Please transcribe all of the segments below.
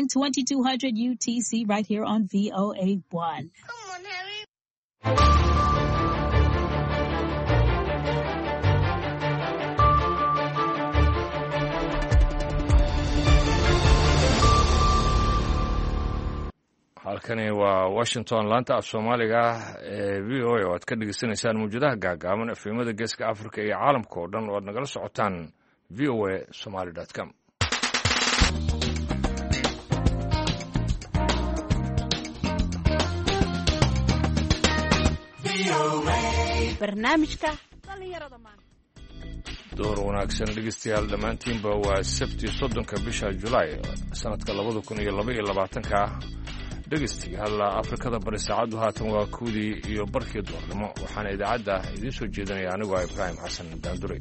AM 2200 UTC right here on VOA1. Come on, Harry. halkani waa Washington laanta af Soomaaliga ee VOA oo aad ka dhageysanaysaan muujadaha gaagaaban efemada geeska Afrika iyo caalamka oo dhan oo aad nagala socotaan voasomali.com. barnaamijka dhalinyarada maanta door wanaagsan dhegeystayaal dhammaantiinba waa Sabti 30 bisha July sanadka 2022 dhegeystayaal Afrikada bari saacadu haatan waa 2 iyo barkii duurnimo waxaana idaacadda idin soo jeedinaya anigoo Ibrahim Xasan Daandure.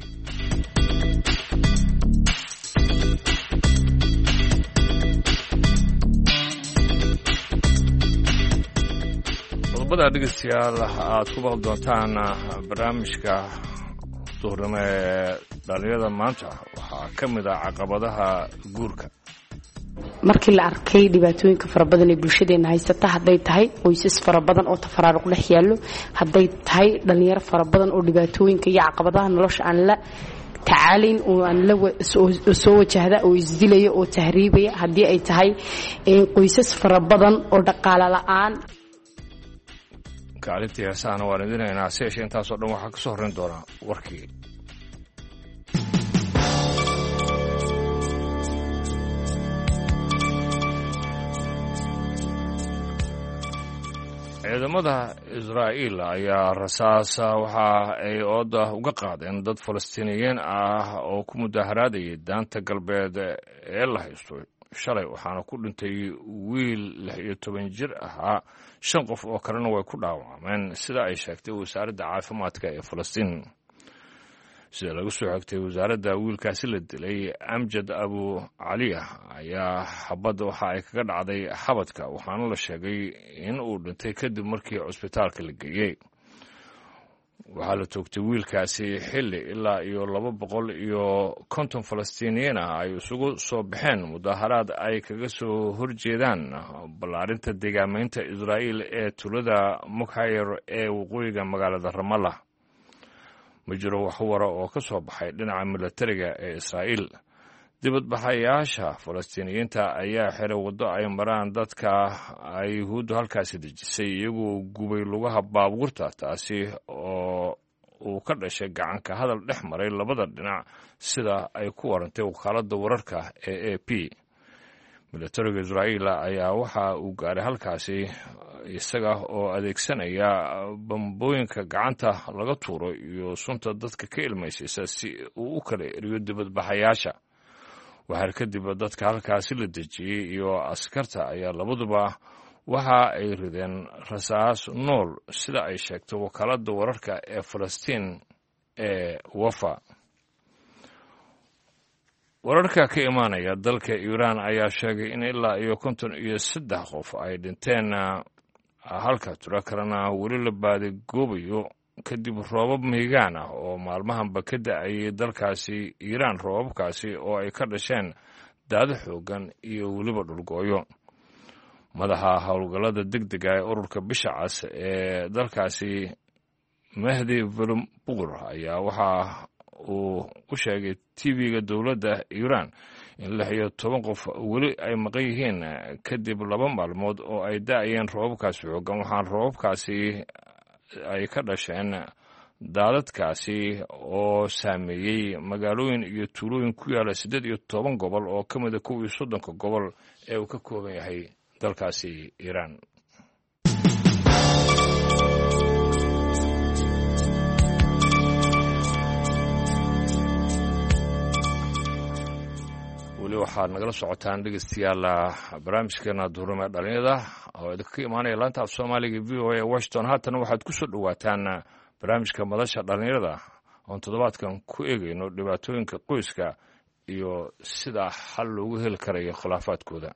qodobada dhegeystayaal aad ku baqal doontaan barnaamijka duurnimo ee dhalinyarada maanta waxaa ka mid ah caqabadaha guurka. markii la arkay dhibaatooyinka fara badan ee bulshadeena haysata haday tahay qoysas fara badan oo tafaraaruq dhex yaalo haday tahay dhalinyaro fara badan oo dhibaatooyinka iyo caqabadaha nolosha aan la tacaalin oo aan la soo wajahda oo isdilaya oo tahriibaya hadii ay tahay qoysas fara badan oo dhaqaale la'aan kaalintii heesaana waan idinaynaa seesha intaasoo dhan waxaa ka soo horrayn doonaa warkii. ciidamada Israa'iil ayaa rasaasa waxa ay ooda uga qaadeen dad Falastiiniyiin ah oo ku mudaharaadayay daanta galbeed ee la haysto shalay waxaana ku dhintay wiil 16 jir ah 5 qof oo kalena way ku dhaawacmeen sida ay sheegtay wasaaradda caafimaadka ee Falastiin. sida lagu soo xigtay wasaaradda wiilkaasi la dilay Amjad Abu Aliya ayaa xabad waxa ay kaga dhacday xabadka waxaana la sheegay in uu dhintay kadib markii cusbitaalka la geeyay. waxaa la toogtay wiilkaasi xilli ilaa iyo 250 Falastiiniyiin ah ay isugu soo baxeen mudaharaad ay kaga soo horjeedaan ballaarinta deegaamaynta Israa'iil ee tulada Mukhayr ee waqooyiga magaalada Ramallah. ma jiro wax wara oo ka soo baxay dhinaca militariga ee Israa'iil. dibadbaxayaasha Falastiiniyiinta ayaa xiray waddo ay maraan dadka ay Yuhuuddu halkaasi dejisay iyagoo gubay lugaha baabuurta taasi oo uu ka dhashay gacanka hadal dhex maray labada dhinac sida ay ku warantay wakaaladda wararka ee AP. militariga Israa'iil ayaa waxa uu gaaray halkaasi isaga oo adeegsanaya bambooyinka gacanta laga tuuro iyo sunta dadka ka ilmaysaysa si uu u kala eriyo dibadbaxayaasha. waxaa kadib dadka halkaasi la dejiyay iyo askarta ayaa labaduba waxa ay rideen rasaas nool sida ay sheegtay wakaaladda wararka ee Falastiin ee Wafa. wararka ka imaanaya dalka Iran ayaa sheegay in ilaa iyo 53 qof ay dhinteen halka tiro kalena weli la baaday goobayo kadib roobab mihigaan ah oo maalmahanba ka da'ay dalkaasi Iran roobabkaasi oo ay ka dhasheen daad xoogan iyo weliba dhulgooyo. madaxa howlgallada degdega ee ururka bisha cas ee dalkaasi Mahdi Volumbuur ayaa waxa uu u sheegay TV-ga dowladda Iran in 16 qof weli ay maqan yihiin kadib 2 maalmood oo ay da'ayeen roobabkaasi xoogan waxaan roobabkaasi ay ka dhasheen daadadkaasi oo saameeyay magaalooyin iyo tuulooyin ku yaala 18 gobol oo ka mid ah 30 gobol ee uu ka kooban yahay dalkaasi Iran. weli waxaad nagala socotaan dhegeystayaal barnaamijkeena duurnimo dhalinyarada oo idinka ka imaanaya laanta af Soomaaliga VOA Washington. haatan waxaad ku soo dhawaataan barnaamijka madasha dhalinyarada oo toddobaadkan ku eegayno dhibaatooyinka qoyska iyo sida xal loogu heli karayo khilaafaadkooda.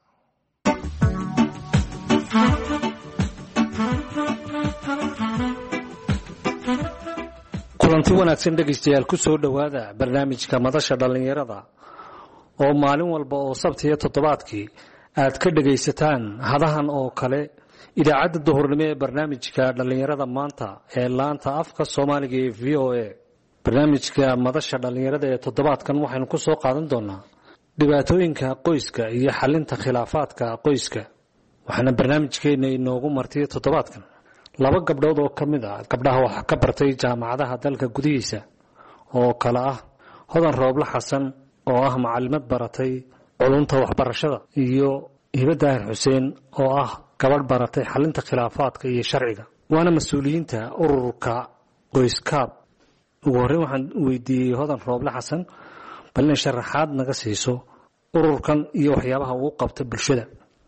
kulanti wanaagsan dhegeystayaal ku soo dhawaada barnaamijka madasha dhalinyarada oo maalin walba oo Sabti iyo toddobaadkii aad ka dhagaysataan hadahan oo kale idaacadda duhurnimo ee barnaamijka dhallinyarada maanta ee laanta afka soomaaliga ee v o a barnaamijka madasha dhallinyarada ee toddobaadkan waxaynu ku soo qaadan doonaa dhibaatooyinka qoyska iyo xalinta khilaafaadka qoyska waxaana barnaamijkeena inoogu martay toddobaadkan 2 gabdhood oo ka mid ah gabdhaha wax ka bartay jaamacadaha dalka gudihiisa oo kala ah Hodan Rooble Xasan oo ah macallimad baratay culumta waxbarashada iyo Hiba Daahir Xuseen oo ah gabadh baratay xalinta khilaafaadka iyo sharciga waana mas'uuliyiinta ururka qoyskaab ugu horreyn waxaan weydiiyey Hodan Rooble Xasan bal in sharaxaad naga siiso ururkan iyo waxyaabaha uu qabto bulshada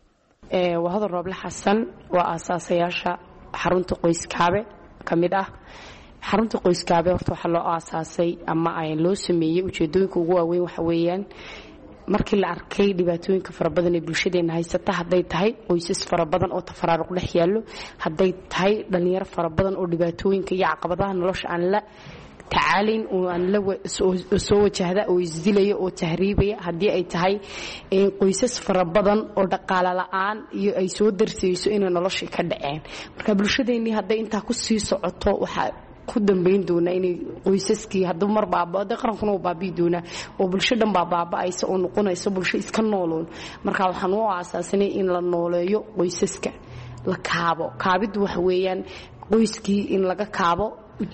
Hodan Rooble Xasan waa aasaasayasha xarunta qoyskaabe kamid ah xarunta qoyskaabe horta waxa loo aasaasay ama ay loo sameeyay ujeedooyinka ugu waaweyn waxa weeyaan markii la arkay dhibaatooyinka farabadan ee bulshadeena haysata haday tahay qoysas farabadan oo tafaraaruq dhex yaalo haday tahay dhalinyaro farabadan oo dhibaatooyinka iyo caqabadaha nolosha aan la tacaalin oo aan la soo wajahda oo isdilaya oo tahriibaya hadii ay tahay qoysas farabadan oo dhaqaale la'aan iyo ay soo darsayso in nolosha ka dhaceen marka bulshadeena haday inta ku sii socoto waxa ku dambeyn doona in qoysaskii hadda mar baabada qarankuna baabii doona oo bulshada baabaaaysa oo noqonayso bulsho iska nooloon marka waxaan u aasaasnay in la nooleeyo qoysaska la kaabo kaabid wax weeyaan qoyskii in laga kaabo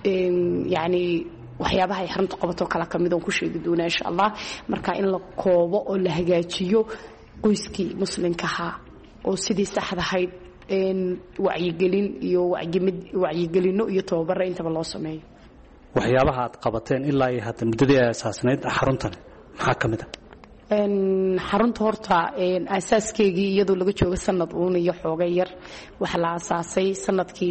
yani waxyaabaha ay xarunta qabato kala kamid oo ku sheegi doona insha Allah marka in la koobo oo la hagaajiyo qoyskii muslimka ha oo sidii saxda ahayd wacyigelin iyo wacyigelino iyo tababar intaba loo sameeyo waxyaabaha aad qabateen ilaa ay hadda muddadii asaasneed xaruntan maxaa kamid ah xarunta horta asaaskeegii iyadoo laga joogo sanad uun iyo xooga yar waxa la asaasay sanadkii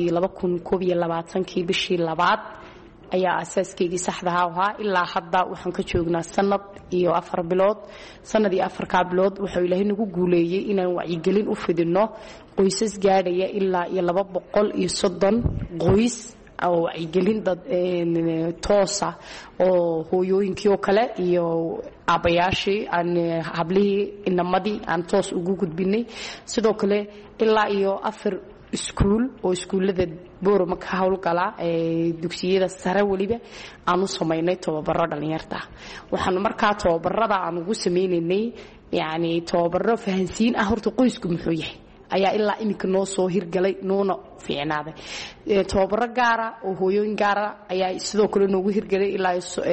2022 bishii 2 ayaa asaaskeegii saxda ahaa ilaa hadda waxaan ka joognaa sanad iyo 4 bilood sanad iyo 4 bilood wuxuu Ilaahay nagu guuleeyay inaan wacyigelin u fidino qoysas gaadhaya ilaa iyo 230 qoys oo wacyigelin dad toosa oo hooyooyinkii oo kale iyo aabayaashii aan hablihii inamadii aan toos ugu gudbinay sidoo kale ilaa iyo 4 iskuul oo iskuulada boorama ka hawlgala dugsiyada sare waliba aanu sameynay tababaro dhalinyarta waxaan markaa tababarada aan ugu sameeynay yani tababaro fahansiin ah horta qoysku muxuu yahay ayaa ilaa imika noo soo hirgalay noona fiicnaaday tababaro gaara oo hooyooyin gaara ayaa sidoo kale noogu hirgalay ilaa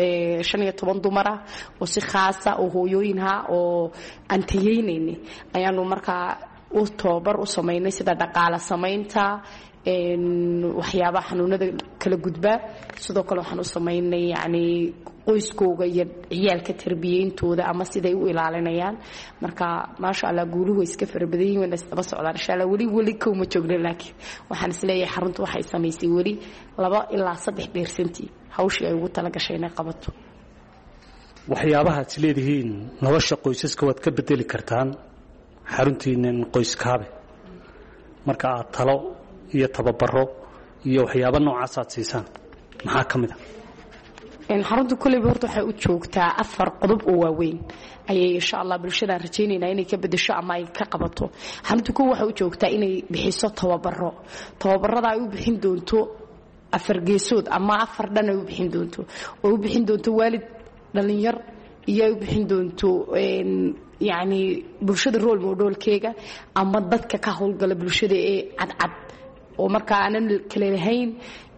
15 dumar ah oo si khaas ah oo hooyooyinha oo antiyeynayni ayaanu markaa u tababar u sameynay sida dhaqaale sameynta waxyaabaha xanuunada kala gudba sidoo kale waxaan u sameynay yani qoyskooga iyo ciyaalka tarbiyeyntooda ama siday u ilaalinayaan marka maasha Allah guuluhu iska farbadayeen wada isdaba socdaan insha Allah wali kuma joogna laakiin waxaan isleeyahay xaruntu waxay sameysay wali 2 ilaa 3% hawshii ay ugu tala gashay inay qabato waxyaabaha aad leedihiin nolosha qoysaska waad ka bedeli kartaan xaruntiinan qoyskaabe marka aad talo iyo tababaro iyo waxyaabo noocaas aad siisaan maxaa kamid ah xaruntu kulliba horta waxay u joogtaa 4 qodob oo waaweyn ayay insha Allah bulshada rajaynayna inay ka bedesho ama ay ka qabato xaruntu waxay u joogtaa inay bixiso tababarada ay u bixin doonto 4 geesood ama 4 dhan ay u bixin doonto oo u bixin doonto waalid dhalinyar iyo u bixin doonto yani bulshada role modelkeega ama dadka ka hawlgala bulshada ee cadcad oo marka aanan kala lahayn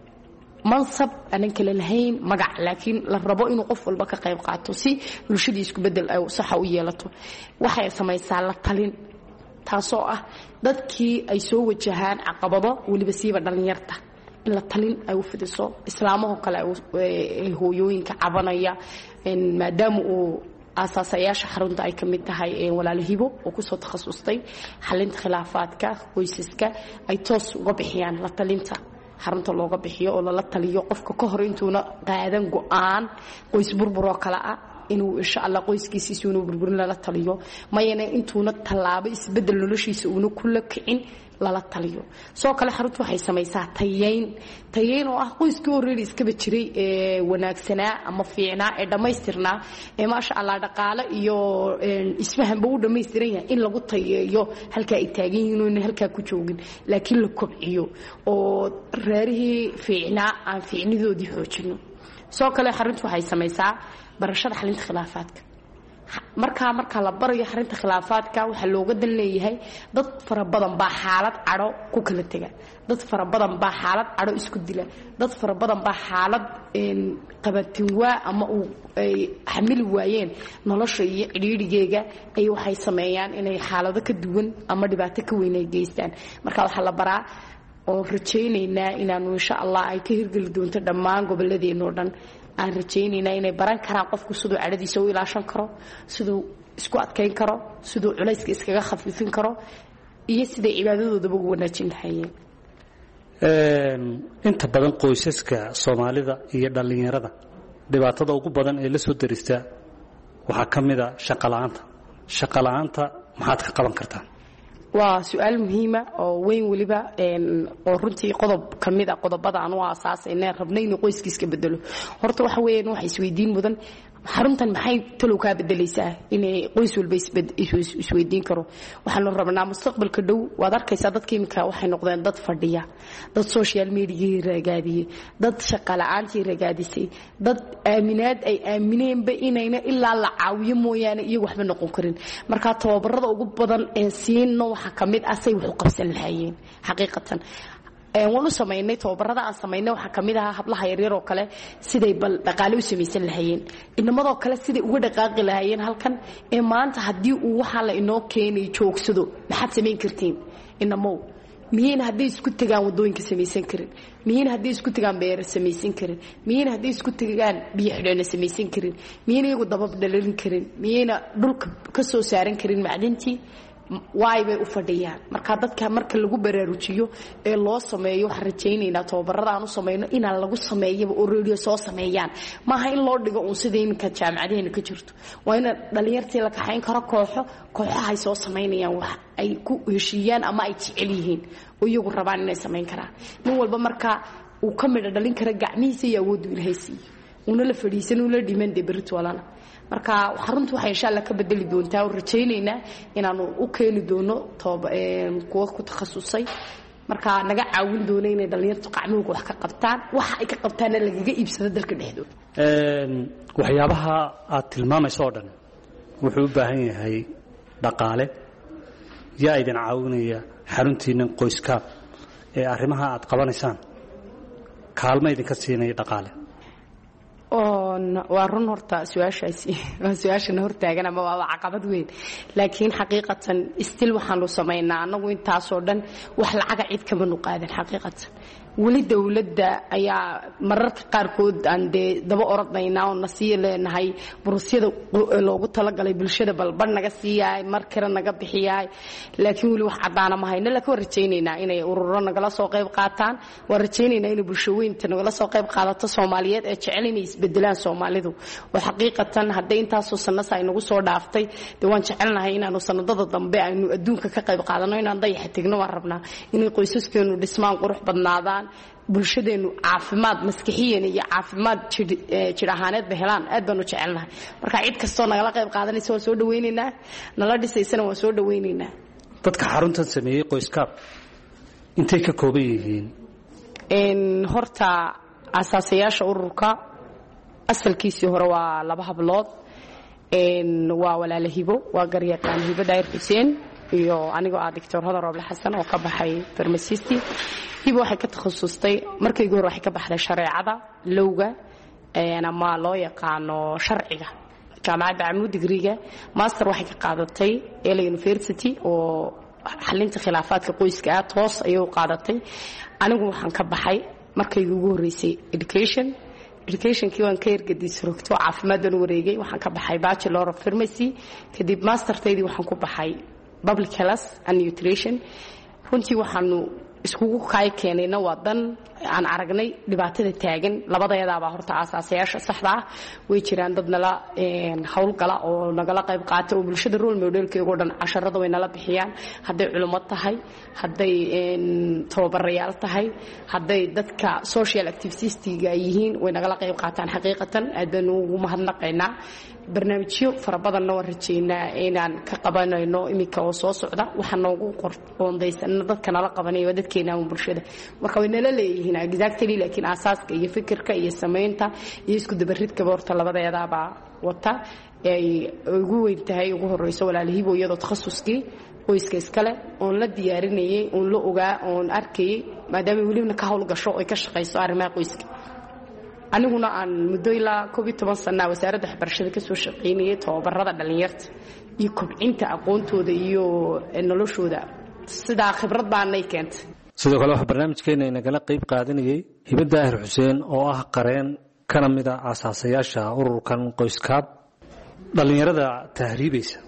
mansab aanan kala lahayn magac laakiin la rabo inuu qof walba ka qayb qaato si bulshada isku bedel ay sax u yeelato waxay samaysaa la talin taasoo ah dadkii ay soo wajahaan caqabado waliba siiba dhalinyarta in la talin ay u fidiso islaamaha kale ay hooyooyinka cabanaya maadaama uu asaasayaasha xarunta ay kamid tahay walaalahibo oo ku soo takhasustay xalinta khilaafaadka qoysaska ay toos uga bixiyaan la talinta xarunta looga bixiyo oo la taliyo qofka ka hor intuuna qaadan go'aan qoys burbur oo kala ah inuu insha Allah qoyskiisa inuu burburin lala taliyo mayana intuuna talaabo isbedel noloshiisa uu ku la kicin lala taliyo soo kale xaruntu waxay samaysaa tayeyn oo ah qoyskii already iska jiray ee wanaagsanaa ama fiicnaa ee dhameystirnaa ee ma sha Allah dhaqaale iyo isfahan buu dhameystiran yahay in lagu tayeeyo halka ay taagan yihiin in halka ku joogin laakiin la kobciyo oo reerihii fiicnaa aan fiicnidoodii xoojino soo kale xaruntu waxay samaysaa barashada xalinta khilaafaadka marka la barayo xarinta khilaafaadka waxa looga dan leeyahay dad fara badan baa xaalad caro ku kala taga dad fara badan baa xaalad caro isku dila dad fara badan baa xaalad qabatin waa ama ay xamil waayeen nolosha iyo xiriirigeega ay waxay sameeyaan inay xaalado ka duwan ama dhibaato ka weyn ay geystaan marka waxa la baraa oo rajaynaynaa inaanu insha Allah ay ka hirgeli doonto dhammaan gobolladeena oo dhan aan rajaynaynaa inay baran karaan qofku sidoo cadadiisa u ilaashan karo sidoo isku adkeyn karo sidoo culayska iskaga khafiifin karo iyo sidoo cibaadadooda ugu wanaajin lahaayeen inta badan qoysaska Soomaalida iyo dhalinyarada dhibaatada ugu badan ee la soo darista waxa kamid ah shaqo la'aanta maxaad ka qaban kartaa waa su'aal muhiim ah oo weyn waliba oo runtii qodob kamid ah qodobada aan u aasaasayna rabnay in qoyskiiska bedelo horta waxa weeyaan waxa isweydiin mudan xaruntan maxay talow ka bedelaysaa inay qoys walba isweydiin karo waxaan rabnaa mustaqbalka dhow waad arkaysaa dadka imika waxay noqdeen dad fadhiya dad social media ragaadiyay dad shaqo la'aantii ragaadisay dad aaminaad ay aamineenba inayna ilaa la caawiyo mooyaane iyagu waxba noqon karin marka tababarada ugu badan ee siino waxa kamid ah say wax u qabsan lahaayeen xaqiiqatan wanu sameynay tababarada aan sameynay waxa kamid ah hablaha yaryar oo kale siday bal dhaqaale u sameeysan lahaayeen inamadoo kale siday uga dhaqaaqi lahaayeen halkan ee maanta hadii uu waxa la inoo keenay joogsado maxaad sameyn kartiin inamow miyeen hadii isku tagaan wadooyinka sameeysan karin miyeen hadii isku tagaan beer sameeysan karin miyeen hadii isku tagaan biyo xidhana sameeysan karin miyeen iyagu dabab dhalin karin miyeen dhulka ka soo saaran karin macdintii way bay u fadhiyaan marka dadka marka lagu baraarujiyo ee loo sameeyo waxa rajaynaynaa tababarada aan u sameeyno in lagu sameeyo oo radio soo sameeyaan maaha in loo dhigo sideenka jaamacadeena ka jirto waa in dhalinyartii la kaxayn karo kooxaha ay soo sameeyaan wax ay ku heshiiyaan ama ay jecel yihiin oo iyagu rabaan inay sameyn karaan nin walba marka uu ka mid dhalin kara gacmihiisa iyo awood u ilaahay una la fadhiisan una dhiman debrito walana marka xaruntu waxay insha Allah ka bedeli doontaa oo rajaynaynaa inaanu u keeni doono kuwa ku takhasusay marka naga caawin doono inay dhalinyartu qacmooga wax ka qabtaan waxa ay ka qabtaan lagaga iibsado dalka dhexdooda waxyaabaha aad tilmaamayso oo dhan wuxuu u baahan yahay dhaqaale yaa idin caawinaya xaruntiina qoyskaab ee arrimaha aad qabanaysaan kaalmo idinka siinay dhaqaale waa run horta su'aashana hortaagan ama waa caqabad weyn laakiin xaqiiqatan istil waxaanu sameynaa anagu intaasoo dhan wax lacaga cid kama nuqaadan xaqiiqatan weli dawladda ayaa mararka qaarkood aan daba orodnaynaa oo nasiyo leenahay burusyada loogu talagalay bulshada balban naga siiyaay mar kale naga bixiyaay laakiin weli wax cadaana ma hayno laakiin waan rajaynaynaa inay ururo nagala soo qayb qaataan waan rajaynaynaa inay bulshooyinta nagala soo qayb qaadato Soomaaliyeed ee jecel inay isbedelaan Soomaalidu oo xaqiiqatan hadday intaasoo sanad ay nagu soo dhaaftay waan jecelnahay inaanu sanadada dambe aynu adduunka ka qayb qaadano inaan dayax tagno waan rabnaa inay qoysaskeenu dhismaan qurux badnaadaan bulshadeenu caafimaad maskaxiyan iyo caafimaad jir ahaaneed helaan aad baan u jecelnahay marka cid kastoo nagala qayb qaadanaysa waan soo dhaweynaynaa nala dhisaysana waan soo dhaweynaynaa dadka xaruntan sameeyay qoyskaab intay ka kooban yihiin horta asaasayaasha ururka asalkiisii hore waa 2 hablood waa walaalo hibo waa garyaqaan hibo daayir Xuseen iyo anigoo ah Dr. Hodar Roble Xasan oo ka baxay pharmacist hibo waxay ka takhasustay markii hore waxay ka baxday shareecada lowga ama loo yaqaano sharciga jaamacadda Amuud Digriga master waxay ka qaadatay Yale University oo xalinta khilaafaadka qoyska toos ayay u qaadatay anigu waxaan ka baxay markii ugu horeysay education-kii waan ka ergadis rogto caafimaaddan wareegay waxaan ka baxay Bachelor of Pharmacy kadib masterteedii waxaan ku baxay Public Health and Nutrition runtii waxaanu iskugu kay keenayna waa dan aan aragnay dhibaatada taagan labadayadaaba horta asaasayaasha saxda ah way jiraan dad nala hawlgala oo nagala qayb qaata oo bulshada role modelkeego dhan casharada way nala bixiyaan hadday culimo tahay hadday tababarayaal tahay hadday dadka social activistiga yihiin way nagala qayb qaataan xaqiiqatan aad baan ugu mahadnaqaynaa barnaamijyo fara badanna waan rajaynaa inaan ka qabanayno iminka oo soo socda waxaa noogu qoondaysan dadka nala qabanaya waa dadkeena bulshada marka way nala leeyihiin exactly laakiin asaaska iyo fikirka iyo samaynta iyo isku dabaridkaba horta labadeedaaba wata ay ugu weyn tahay ugu horeyso walaalihiibo iyadoo takhasuskii qoyska iskale oon la diyaarinayay oon la ogaa oon arkayay maadaama welibna ka howlgasho oy ka shaqayso arrimaha qoyska aniguna aan muddo ilaa 12 sano wasaaradda waxbarashada ka soo shaqeynayay tababarada dhalinyarta iyo kobcinta aqoontooda iyo noloshooda sidaa khibrad baanay keentay sidoo kale waxa barnaamijkeena inagala qayb qaadanayay Hiba Daahir Xuseen oo ah qareen kana mid ah asaasayaasha ururkan qoyskaab dhalinyarada tahriibaysa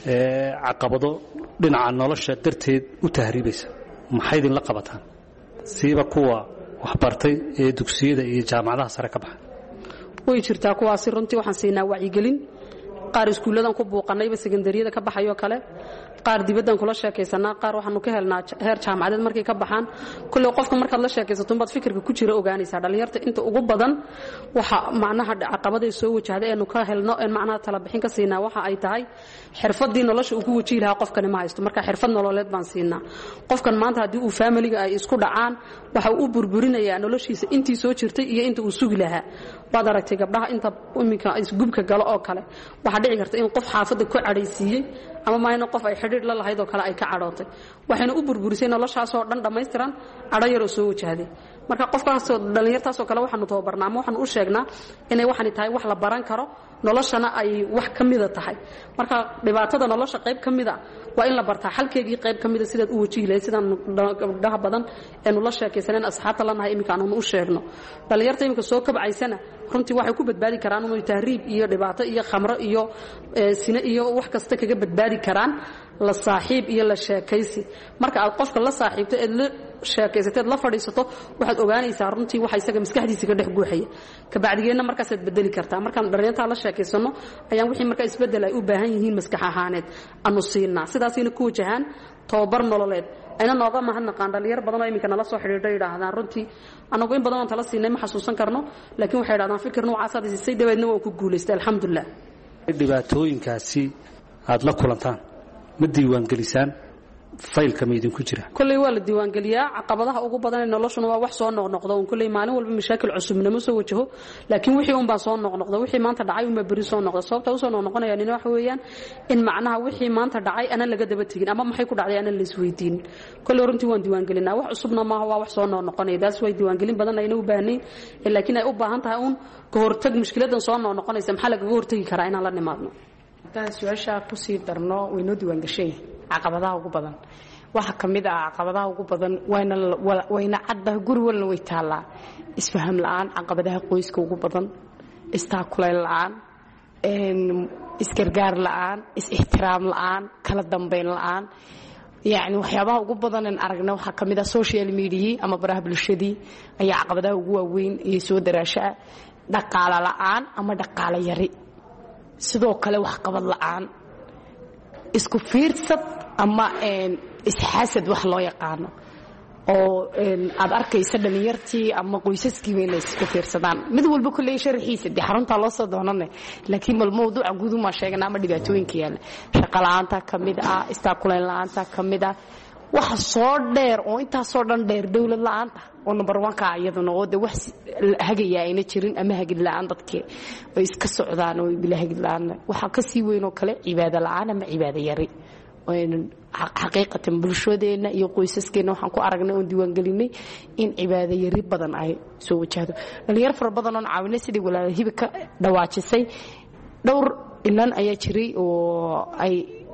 ee caqabado dhinaca nolosha darteed u tahriibaysa maxay idin la qabataan siiba kuwa waxbartay ee dugsiyada iyo jaamacadaha sare ka baxay way jirtaa kuwaasi runtii waxaan siinaa wacyigelin qaar iskuuladan ku buuqanayba secondariyada ka baxayo kale qaar dibadan kula sheekaysanaa qaar waxaanu ka helnaa heer jaamacadeed markay ka baxaan kulli qofka markaad la sheekaysato baad fikirka ku jira ogaanaysaa dhalinyarta inta ugu badan waxa macnaha caqabadaha soo wajahday ee ka helno ee macnaha tala bixin ka siinaa waxa ay tahay xirfadii nolosha uu ku wajihi lahaa qofkani ma haysto marka xirfad nololeed baan siinaa qofkan maanta hadii uu family-ga ay isku dhacaan waxa uu burburinayaa noloshiisa intii soo jirtay iyo inta uu sugi lahaa baad aragtay gabdhaha inta iminka isgubka galo oo kale waxa dhici karta in qof xaafada ku cadhaysiiyay ama maayna qof ay xidhiir la lahayd oo kale ay ka cadhootay waxayna u burburisay noloshaas oo dhan dhammaystiran cadho yar oo soo wajahday marka qofkaas dhalinyartaas oo kale waxaanu tababarnaa ama waxaanu u sheegnaa inay waxani tahay wax la baran karo noloshana ay wax ka mida tahay marka dhibaatada nolosha qayb ka mida waa in la bartaa xalkeegii qayb ka mida sidaad u wajihi lahayd sidaan gabdhaha badan ee nula sheekaysaneen asxaabta lanahay iminka aanu u sheegno dhalinyarta iminka soo kabcaysana runtii waxay ku badbaadi karaan inuu tahriib iyo dhibaato iyo khamro iyo sina iyo wax kasta kaga badbaadi karaan la saaxiib iyo la sheekaysi marka aad qofka la saaxiibto ee la sheekaysateed la fadhiisato waxaad ogaanaysaa runtii waxa isaga maskaxdiisa ka dhex guuxaya ka bacdigeena markaas aad bedeli kartaa markaan dhalinyarta la sheekaysano ayaan wixii markaa isbedel ay u baahan yihiin maskax ahaaneed aanu siinaa sidaasina ku wajahaan tababar nololeed ayna nooga mahadnaqaan dhalinyar badan oo iminka nala soo xidhiidhay yidhaahdaan runtii anagu in badan oon tala siinay ma xasuusan karno laakiin waxay yidhahdaan fikir noocaas siisay dabeedna waa ku guulaystay alxamdulilah dhibaatooyinkaasi aad la kulantaan ma diiwaangelisaan faylka ma idinku jira kulley waa la diiwaangeliyaa caqabadaha ugu badan ee noloshuna waa wax soo noqnoqda un kulley maalin walba mashaakil cusubna ma soo wajaho laakiin wixii un baa soo noqnoqda wixii maanta dhacay unbaa beri soo noqda sababta usoo noqnoqonaya nina waxa weeyaan in macnaha wixii maanta dhacay aanan laga daba tegin ama maxay ku dhacday aanan la isweydiinin kulley runtii waan diiwaangelinaa wax cusubna maaha waa wax soo noqnoqonaya taas way diiwaangelin badan ayna u baahnayn laakiin ay u baahan tahay un ka hortag mushkiladan soo noqnoqonaysa maxaa lagaga hortagi karaa inaan la nimaadno haddaan su-aasha kusii darno waynoo diiwaangashay caqabadaha ugu badan waxa ka mid ah caqabadaha ugu badan wayna cadda guri walna way taallaa isfaham la'aan caqabadaha qoyska ugu badan istaakulayn la'aan isgargaar la'aan is-ixtiraam la'aan kala dambayn la'aan yacni waxyaabaha ugu badan aan aragna waxaa ka mid ah social media ama baraha bulshadii ayaa caqabadaha ugu waaweyn iyo soo daraashaa dhaqaale la'aan ama dhaqaale yari sidoo kale waxqabad la'aan isku fiirsad ama isxaasad wax loo yaqaano oo aad arkaysa dhalinyartii ama qoysaskiiba inay isku fiirsadaan mid walba kulley sharaxiisa dee xaruntaa loo soo doonane laakiin mal mawduuca gudumaa sheegana ama dhibaatooyinka yaalla shaqo la'aanta ka mid ah istaakulayn la'aanta ka mid ah waxa soo dheer oo intaasoo dhan dheer dawlad la'aanta oo number 1 ka iyaduna oo de wax hagaya ayna jirin ama hagid la'aan dadkii ay iska socdaan oo bila hagid la'aan waxa ka sii weyn oo kale cibaado la'aan ama cibaado yari oo xaqiiqatan bulshadeena iyo qoysaskeena waxaan ku aragnay oo diiwaan gelinay in cibaado yari badan ay soo wajahdo dhalinyar fara badan oo caawinay sidii walaalaha hiba ka dhawaajisay dhowr inan ayaa jiray oo ay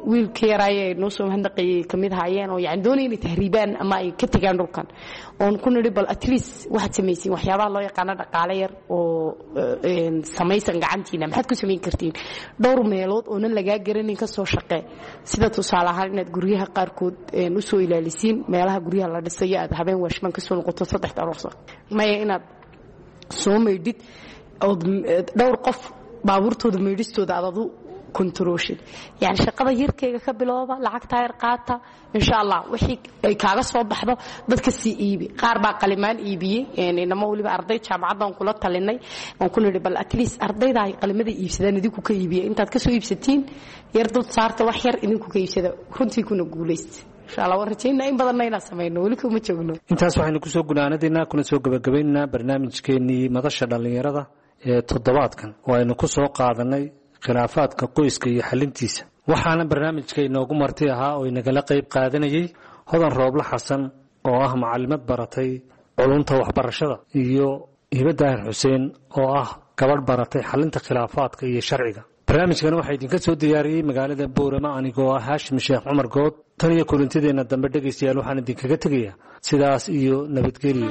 wiilka yaraaye noo soo handaqayay kamid ahaayeen oo yani doonay inay tahriibaan ama ay ka tagaan dhulkan oon ku nidhi bal at least waxaad samaysiin waxyaabaha loo yaqaano dhaqaale yar oo samaysan gacantiina maxaad ku samayn kartiin dhowr meelood oonan lagaa garanin ka soo shaqee sida tusaale ahaan inaad guryaha qaarkood u soo ilaalisiin meelaha guryaha la dhisayo aad habeen waashman ka soo noqoto 3 aroos maya inaad soo maydhid oo dhowr qof baabuurtooda maydhistooda aad u controlshid yani shaqada yarkeyga ka bilowba lacagta yar qaata insha Allah wixii ay kaaga soo baxdo dadka si iibi qaar baa qalimaan iibiyay inama waliba arday jaamacadan kula talinay aan ku niri bal at least ardayda ay qalimada iibsadaan idinku ka iibiya intaad ka soo iibsatiin yar dad saarta wax yar idinku ka iibsada runtii kuna guuleysay insha Allah warjayna in badan ayna sameeyno wali kuma joogno intaas waxaynu ku soo gunaanadeena kuna soo gabagabeynaa barnaamijkeenii madasha dhalinyarada ee toddobaadkan oo aynu ku soo qaadanay khilaafaadka qoyska iyo xalintiisa waxaana barnaamijka inoogu marti ahaa oo inagala qayb qaadanayay hodan rooble xasan oo ah macalimad baratay culunta waxbarashada iyo hiba daahir xuseen oo ah gabadh baratay xalinta khilaafaadka iyo sharciga barnaamijkan waxaa idinka soo diyaariyey magaalada boorama anigoo ah haashim sheekh cumar good tan iyo kulantideena dambe dhegaystayaal waxaan idinkaga tegayaa sidaas iyo nabadgelyo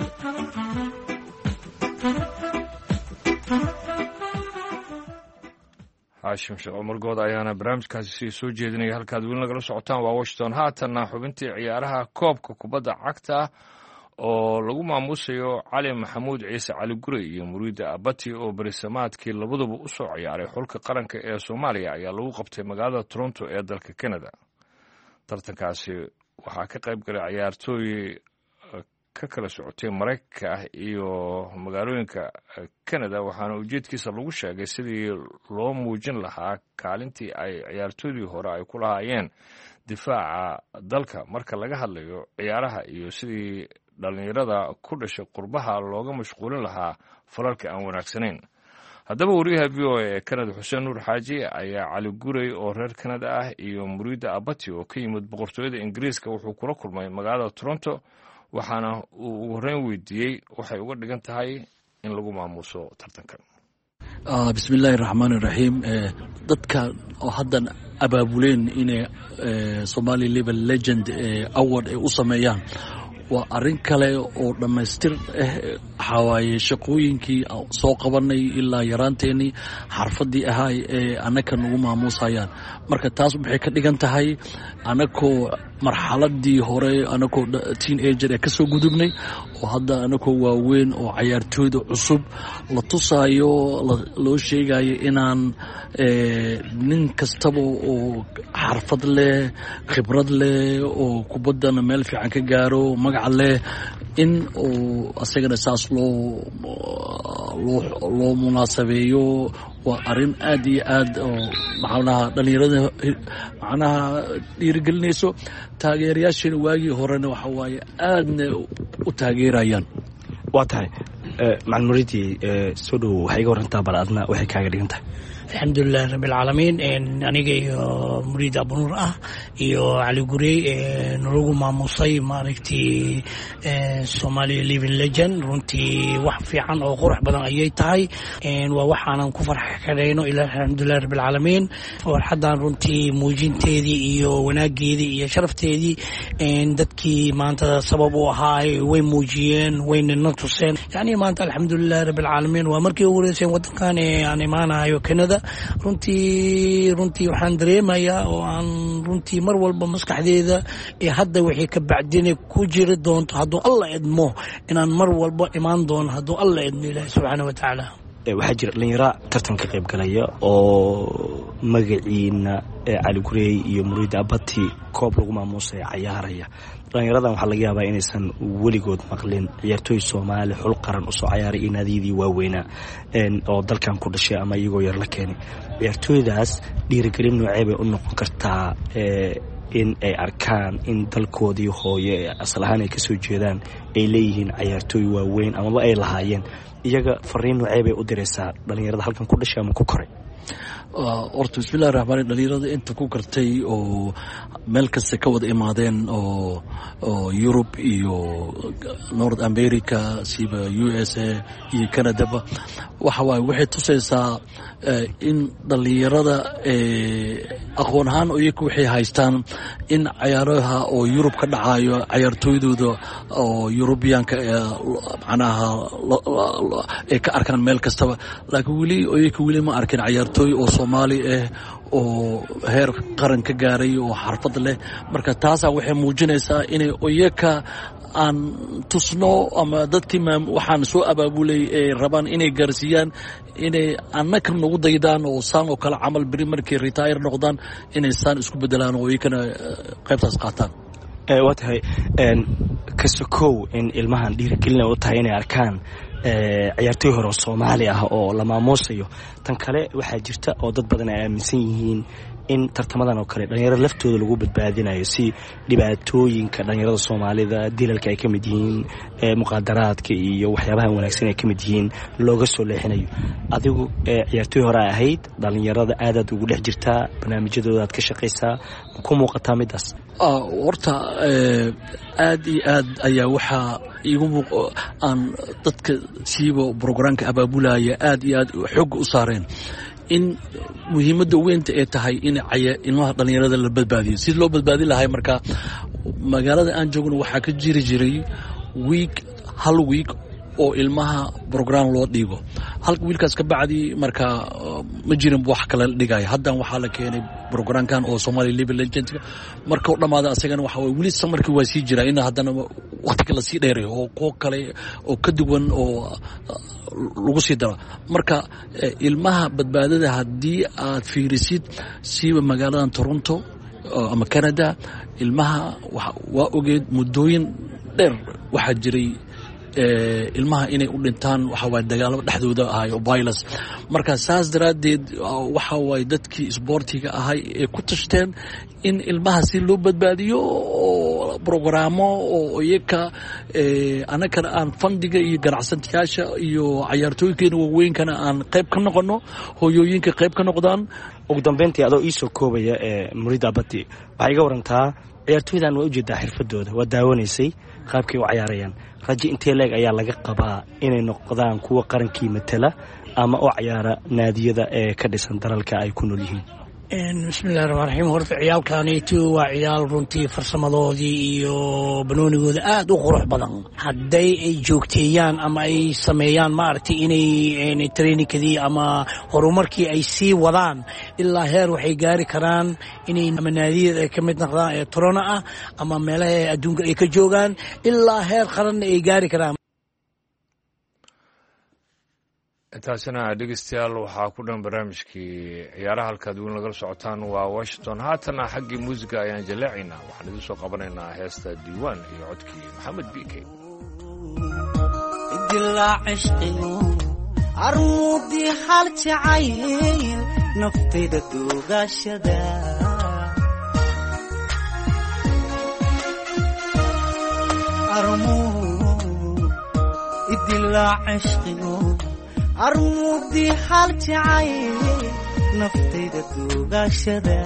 haashim sheekh cumar good ayaana barnaamijkaasi soo jeedinaya halkaad weli nagala socotaan waa washington haatanna xubintii ciyaaraha koobka kubadda cagta oo lagu maamuusayo cali maxamuud ciise cali gure iyo muriida abati oo berisamaadkii labaduba u soo ciyaaray xulka qaranka ee soomaaliya ayaa lagu qabtay magaalada toronto ee dalka canada tartankaasi waxaa ka qayb galay ciyaartooy ka kala socotay maraykanka iyo magaalooyinka canada waxaana ujeedkiisa lagu sheegay sidii loo muujin lahaa kaalintii ay ciyaartoydii hore ay ku lahaayeen difaaca dalka marka laga hadlayo ciyaaraha iyo sidii dhalinyarada ku dhashay qurbaha looga mashquulin lahaa falalka aan wanaagsanayn haddaba wariyaha v o a ee canada xuseen nuur xaaji ayaa cali guray oo reer canada ah iyo muriida abati oo ka yimid boqortooyada ingiriiska wuxuu kula kulmay magaalada toronto waxaana uu ugu horreyn weydiiyey waxay uga dhigan tahay in lagu maamuuso tartankan bismi illaahi raxmaani raxiim dadka oo haddan abaabuleen inay somali level legend award ay u sameeyaan waa arrin kale oo dhammaystir waxaa waaye shaqooyinkii soo qabanay ilaa yaraanteennii xarfaddii ahaay ee annaka nagu maamuusayaan marka taas waxay ka dhigan tahay annakoo marxaladii hore annakoo teenager ee ka soo gudubnay oo hadda annakoo waaweyn oo cayaartooyda cusub la tusaayo loo sheegayo inaan nin kastaba oo xarfad leh khibrad leh oo kubaddana meel fiican ka gaaro magaca leh in uu asagana saas loo munaasabeeyo waa arrin aad iyo aad oo macnaha dhalinyarada macnaha dhiirigelinayso taageerayaasheena waagii horena waxa waaye aadna u taageerayaan waa tahay macalin muriidii soo dhow waxay iga warantaa bal adna waxay kaaga dhigan tahay alxamdulilah rabbilcaalamiin aniga iyo muriid abunuur ah iyo cali gurey nalagu maamusay maaragtay Somali living legend runtii wax fiican oo qurux badan ayay tahay waa waxaanan ku farxayno ilaa alxamdulilah rabbilcaalamiin farxadan runtii muujinteedii iyo wanaageedii iyo sharafteedii dadkii maanta sabab u ahaa way muujiyeen wayna tuseen yani maanta alxamdulilah rabbilcaalamiin waa markii ugu horeysay wadankan aan imaanayo Canada runtii waxaan dareemayaa oo aan runtii mar walba maskaxdeeda ee hadda wixii ka bacdina ku jiri doonto hadduu alla idmo inaan mar walba imaan doono hadduu alla idmo ilaahi subxaana wa tacaala waxaa jira dhalinyaro tartan ka qayb galaya oo magaciina cali gurey iyo muriida abati koob lagu maamuusay cayaaraya dhalinyaradan waxaa laga yaabaa inaysan weligood maqlin ciyaartooy soomaali xul qaran usoo cayaaray iyo naadiyadii waaweynaa oo dalkan ku dhashay ama iyagoo yar la keenay ciyaartooydaas dhiirigelin noocee bay u noqon kartaa in ay arkaan in dalkoodii hooye asal ahaan ay kasoo jeedaan ay leeyihiin cayaartooy waaweyn amaba ay lahaayeen iyaga fariin noocee bay u diraysaa dhalinyarada halkan ku dhashay ama ku koray horta bismillahi raxmaani dhalinyarada inta ku kartay oo meel kasta ka wada imaadeen oo Yurub iyo North America siba USA iyo Canadaba waxa waaye waxay tusaysaa in dhallinyarada aqoon ahaan iyaku waxay haystaan in cayaaraha oo Yurub ka dhacayo cayaartooydooda oo Yurubiyaanka macnaha ay ka arkaan meel kastaba laakiin weli ma arkin cayaartooy oo Soomaali ah oo heer qaran ka gaaray oo xirfad leh marka taasa waxay muujinaysaa inay oyaka aan tusno ama dadkii waxaan soo abaabulay ee rabaan inay gaarsiiyaan inay annaka nagu daydaan oo saan oo kale camal bari markay retire noqdaan inay saan isku bedelaan oo iyakana qaybtaas qaataan waa tahay kasokow in ilmahan dhiirigelina u tahay inay arkaan ciyaartooy hore oo Soomaali ah oo la maamuusayo tan kale waxaa jirta oo dad badan ay aaminsan yihiin in tartamadan oo kale dhalinyarada laftooda lagu badbaadinayo si dhibaatooyinka dhalinyarada Soomaalida dilalka ay kamid yihiin muqaadaraadka iyo waxyaabaha wanaagsan ay kamid yihiin looga soo leexinayo adigu ciyaartooy hore ahayd dhalinyarada aad ugu dhex jirta barnaamijyadooda aad ka shaqeysaa ku muuqataa midaas horta aad iyo aad ayaa waxaa igu aan dadka siiba programka abaabulaya aad iyo aad xog u saareen in muhiimadda weynta ay tahay in ilmaha dhalinyarada la badbaadiyo si loo badbaadin lahay marka magaalada aan joogno waxaa ka jiri jiray hal week oo ilmaha program loo dhigo halka wiilkaas ka bacdi marka ma jirin wax kale dhigay hadan waxa la keenay programkan oo Somali Level Legend marka uu dhamaado asagana waxa way wili samarkii waa sii jira in hadana waqti kale sii dheeray oo ko kale oo ka duwan oo lagu sii daro marka ilmaha badbaadada hadii aad fiirisid siiba magaaladan Toronto ama Canada ilmaha waa ogeed muddooyin dheer waxa jiray ilmaha inay u dhintaan waxa way dagaalo dhexdooda ahay oo violence marka saas daraadeed waxa way dadkii sportiga ahay ee ku tashteen in ilmaha si loo badbaadiyo oo programo oo iyaka anaka aan fundiga iyo ganacsiyaasha iyo ciyaartooyinka waaweyn aan qayb ka noqono hooyooyinka qayb ka noqdaan ugu dambeyntii adoo iisoo koobaya Murida Abati waxay iga warantaa ciyaartooydan waa u jeedaa xirfadooda waa daawanaysay qaabkii u ciyaarayaan raji intee leeg ayaa laga qabaa inay noqdaan kuwa qarankii matala ama oo ciyaara naadiyada ee ka dhisan dalalka ay ku nool yihiin bismillaahir rahmaanir rahiim horta ciyaalkaaniitu waa ciyaal runtii farsamadoodii iyo banoonigooda aad u qurux badan hadday ay joogteeyaan ama ay sameeyaan maaragtay inay trainingkadii ama horumarkii ay sii wadaan ilaa heer waxay gaari karaan inay naadiyada ay ka mid noqdaan ee Toronto ah ama meelaha adduunka ay ka joogaan ilaa heer qaranna ay gaari karaan intaasina dhegeystayaal waxaa ku dhan barnaamijkii ciyaaraha halkaad weyn lagala socotaan waa Washington haatana xaggii muusiga ayaan jaleecaynaa waxaan idin soo qabanaynaa heesta diiwaan iyo codkii maxamed biike dilaa cishqigu armuudii hal jacayl naftayda duugashada dilaa cishqigu armuudii hal jacayl naftayda duugashada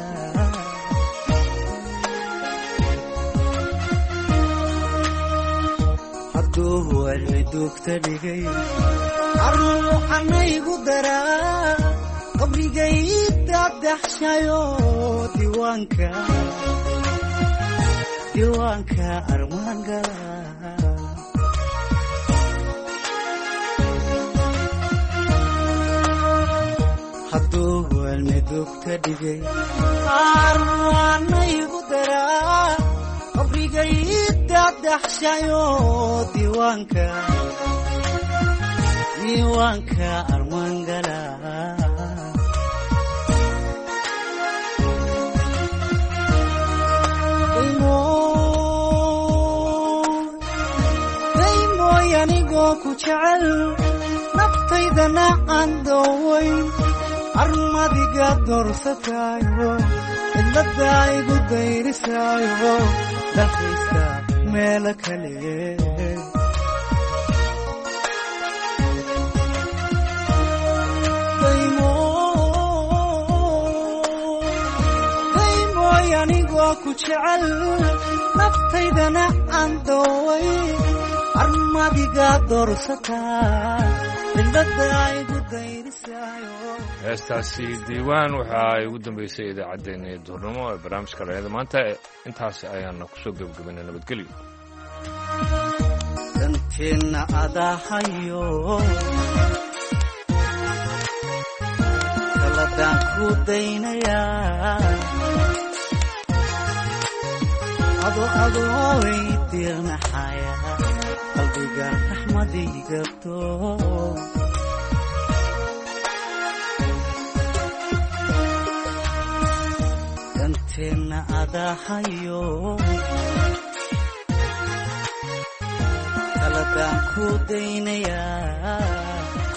hadduu wali duugta dhigay armuuxanaygu daraa qabrigayda daxshayo diiwaanka armaangala hadduu waalna duugta dhigay arwaanaygu daraa qabrigayda daxshayo diiwaanka armaangala daymoy anigoo ku jecel naftaydana aan doowayn armadiga doorsataayo cidlada igu dayrisaayo dhaqaysta meelo kale daymoy anigoo ku jecel naftaydana aan dooway armadiga doorsataa heestaasi diiwaan waxa ay ugu dambeysay idaacaddeenii duhurnimo ee barnaamijka dhalinyarada maanta intaas ayaana kusoo gebagabaynay nabadgelyo danteenna adahayo kaladaan ku daynayaa adoo weydiirnaxaya qalbiga raxmadigabto danteenna adahayo kaladaan ku daynayaa